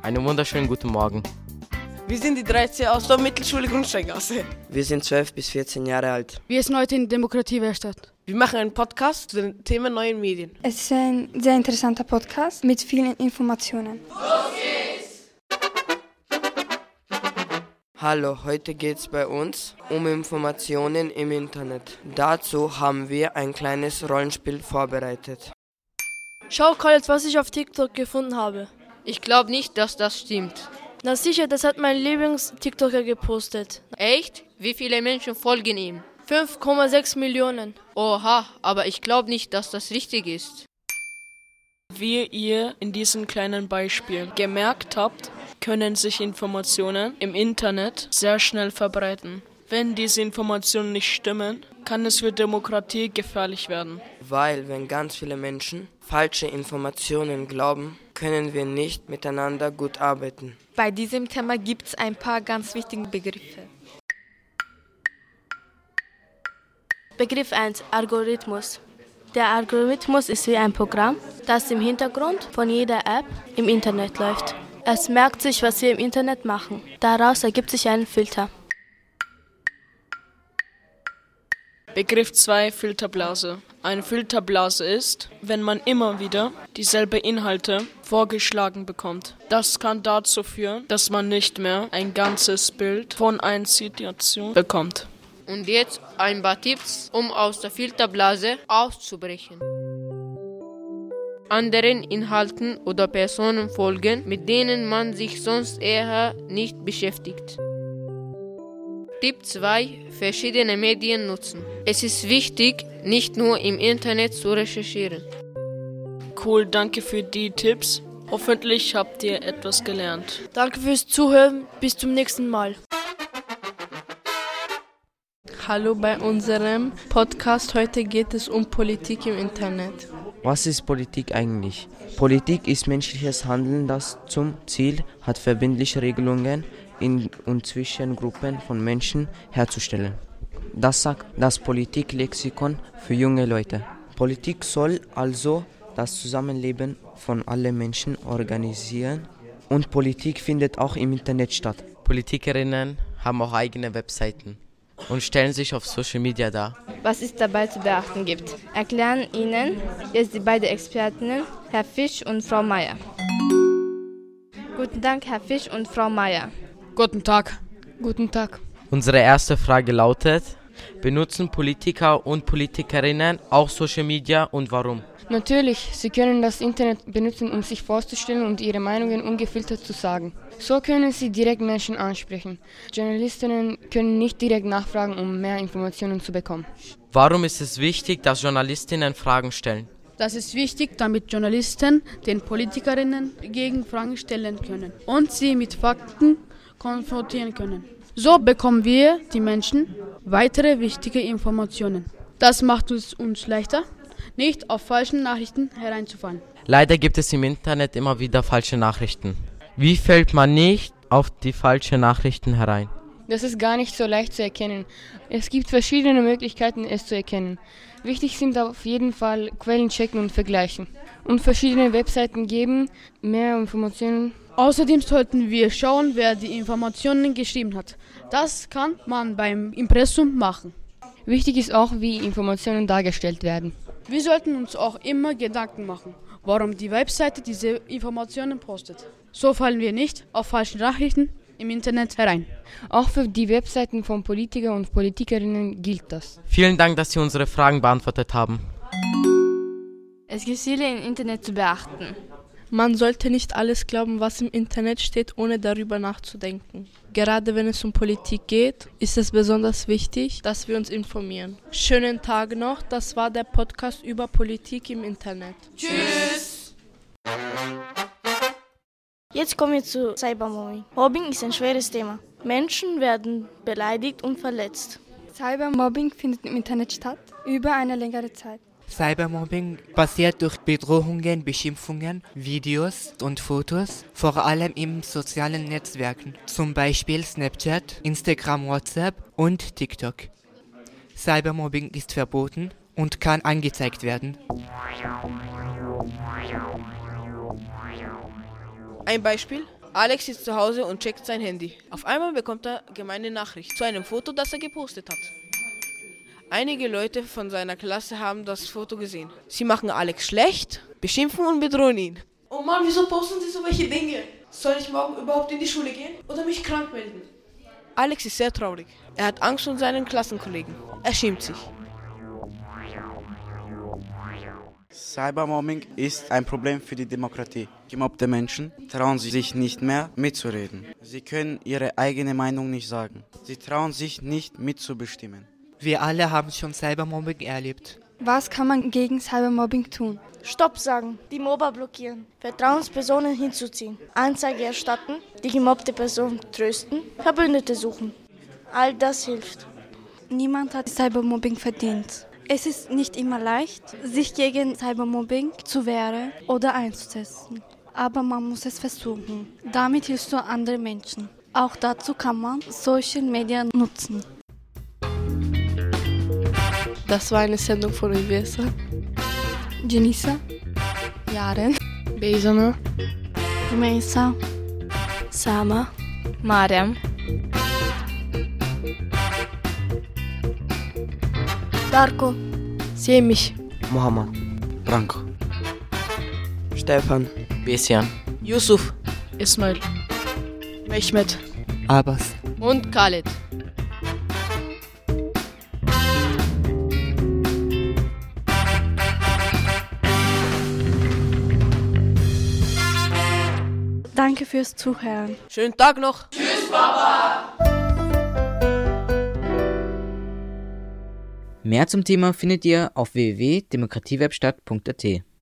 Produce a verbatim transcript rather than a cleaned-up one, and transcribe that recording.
Einen wunderschönen guten Morgen. Wir sind die dreizehn aus der Mittelschule Grundsteingasse. Wir sind zwölf bis vierzehn Jahre alt. Wir sind heute in Demokratiewerkstatt. Wir machen einen Podcast zu den Themen neuen Medien. Es ist ein sehr interessanter Podcast mit vielen Informationen. Los geht's! Hallo, heute geht's bei uns um Informationen im Internet. Dazu haben wir ein kleines Rollenspiel vorbereitet. Schau, Colette, was ich auf TikTok gefunden habe. Ich glaube nicht, dass das stimmt. Na sicher, das hat mein Lieblings-TikToker gepostet. Echt? Wie viele Menschen folgen ihm? fünf Komma sechs Millionen. Oha, aber ich glaube nicht, dass das richtig ist. Wie ihr in diesem kleinen Beispiel gemerkt habt, können sich Informationen im Internet sehr schnell verbreiten. Wenn diese Informationen nicht stimmen, kann es für Demokratie gefährlich werden. Weil wenn ganz viele Menschen falsche Informationen glauben, können wir nicht miteinander gut arbeiten. Bei diesem Thema gibt es ein paar ganz wichtige Begriffe. Begriff eins, Algorithmus. Der Algorithmus ist wie ein Programm, das im Hintergrund von jeder App im Internet läuft. Es merkt sich, was wir im Internet machen. Daraus ergibt sich ein Filter. Begriff zwei, Filterblase. Eine Filterblase ist, wenn man immer wieder dieselben Inhalte vorgeschlagen bekommt. Das kann dazu führen, dass man nicht mehr ein ganzes Bild von einer Situation bekommt. Und jetzt ein paar Tipps, um aus der Filterblase auszubrechen. Anderen Inhalten oder Personen folgen, mit denen man sich sonst eher nicht beschäftigt. Tipp zwei. Verschiedene Medien nutzen. Es ist wichtig, nicht nur im Internet zu recherchieren. Cool, danke für die Tipps. Hoffentlich habt ihr etwas gelernt. Danke fürs Zuhören. Bis zum nächsten Mal. Hallo bei unserem Podcast. Heute geht es um Politik im Internet. Was ist Politik eigentlich? Politik ist menschliches Handeln, das zum Ziel hat, verbindliche Regelungen in und zwischen Gruppen von Menschen herzustellen. Das sagt das Politiklexikon für junge Leute. Politik soll also das Zusammenleben von allen Menschen organisieren und Politik findet auch im Internet statt. Politikerinnen haben auch eigene Webseiten und stellen sich auf Social Media dar. Was es dabei zu beachten gibt, erklären Ihnen jetzt die beiden Expertinnen, Herr Fisch und Frau Meier. Guten Tag, Herr Fisch und Frau Meier. Guten Tag. Guten Tag. Unsere erste Frage lautet: Benutzen Politiker und Politikerinnen auch Social Media und warum? Natürlich, sie können das Internet benutzen, um sich vorzustellen und ihre Meinungen ungefiltert zu sagen. So können sie direkt Menschen ansprechen. Journalistinnen können nicht direkt nachfragen, um mehr Informationen zu bekommen. Warum ist es wichtig, dass Journalistinnen Fragen stellen? Das ist wichtig, damit Journalisten den Politikerinnen Gegenfragen stellen können und sie mit Fakten konfrontieren können. So bekommen wir, die Menschen, weitere wichtige Informationen. Das macht es uns leichter, nicht auf falsche Nachrichten hereinzufallen. Leider gibt es im Internet immer wieder falsche Nachrichten. Wie fällt man nicht auf die falschen Nachrichten herein? Das ist gar nicht so leicht zu erkennen. Es gibt verschiedene Möglichkeiten, es zu erkennen. Wichtig sind auf jeden Fall Quellen checken und vergleichen. Und verschiedene Webseiten geben mehr Informationen. Außerdem sollten wir schauen, wer die Informationen geschrieben hat. Das kann man beim Impressum machen. Wichtig ist auch, wie Informationen dargestellt werden. Wir sollten uns auch immer Gedanken machen, warum die Webseite diese Informationen postet. So fallen wir nicht auf falsche Nachrichten im Internet herein. Auch für die Webseiten von Politikern und Politikerinnen gilt das. Vielen Dank, dass Sie unsere Fragen beantwortet haben. Es gibt viele im Internet zu beachten. Man sollte nicht alles glauben, was im Internet steht, ohne darüber nachzudenken. Gerade wenn es um Politik geht, ist es besonders wichtig, dass wir uns informieren. Schönen Tag noch, das war der Podcast über Politik im Internet. Tschüss! Jetzt kommen wir zu Cybermobbing. Mobbing ist ein schweres Thema. Menschen werden beleidigt und verletzt. Cybermobbing findet im Internet statt, über eine längere Zeit. Cybermobbing passiert durch Bedrohungen, Beschimpfungen, Videos und Fotos, vor allem in sozialen Netzwerken, zum Beispiel Snapchat, Instagram, WhatsApp und TikTok. Cybermobbing ist verboten und kann angezeigt werden. Ein Beispiel: Alex sitzt zu Hause und checkt sein Handy. Auf einmal bekommt er gemeine Nachricht zu einem Foto, das er gepostet hat. Einige Leute von seiner Klasse haben das Foto gesehen. Sie machen Alex schlecht, beschimpfen und bedrohen ihn. Oh Mann, wieso posten Sie so welche Dinge? Soll ich morgen überhaupt in die Schule gehen oder mich krank melden? Alex ist sehr traurig. Er hat Angst um seinen Klassenkollegen. Er schämt sich. Cybermobbing ist ein Problem für die Demokratie. Gemobbte Menschen trauen sich nicht mehr mitzureden. Sie können ihre eigene Meinung nicht sagen. Sie trauen sich nicht mitzubestimmen. Wir alle haben schon Cybermobbing erlebt. Was kann man gegen Cybermobbing tun? Stopp sagen, die Mobber blockieren, Vertrauenspersonen hinzuziehen, Anzeige erstatten, die gemobbte Person trösten, Verbündete suchen. All das hilft. Niemand hat Cybermobbing verdient. Es ist nicht immer leicht, sich gegen Cybermobbing zu wehren oder einzusetzen. Aber man muss es versuchen. Damit hilfst du anderen Menschen. Auch dazu kann man Social Media nutzen. Das war eine Sendung von Ivesa, Janissa, Yaren, Beyzana, Rümeysa, Sama, Mariam, Darko, Semih, Muhammad, Branko, Stefan, Besian, Yusuf, Ismail, Mehmet, Abbas und Khaled. Danke fürs Zuhören. Schönen Tag noch. Tschüss, Papa. Mehr zum Thema findet ihr auf w w w punkt demokratiewebstadt punkt a t.